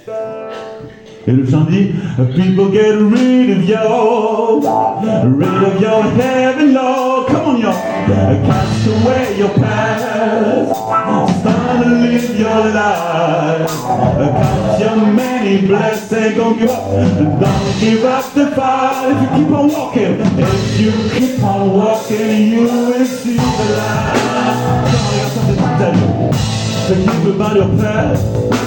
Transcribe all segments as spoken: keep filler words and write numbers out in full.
Et le chant dit, people get rid of you, rid of your heavy load. Come on, y'all. Cast away your past, start to live your life. Count your many blessings, don't give up, don't give up the fight. If you keep on walking, if you keep on walking, you will see the light. Come on, I got something to tell you. Forgive about your past.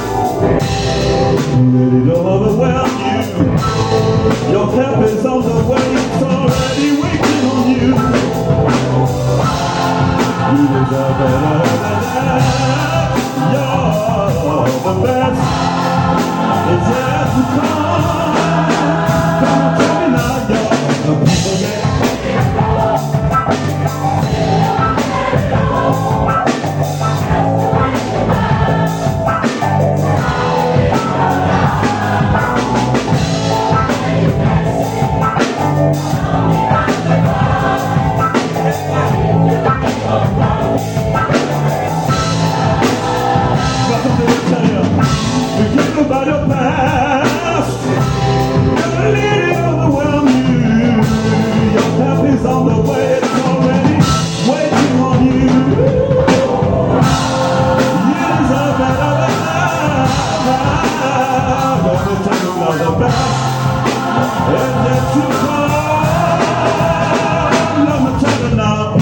Let it overwhelm you. Your help is on the way, it's already waiting on you. You deserve better than that. You're the best. It's yet to come. Come on, tell me now, you're the people get. Forget about your past. Don't let it overwhelm you. Your help is on the way. It's already waiting on you. You deserve better than that. Let me tell you about the best. And yet to come. Let me tell you now.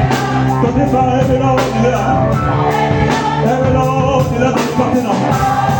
Every Lord, il a, every Lord, il a,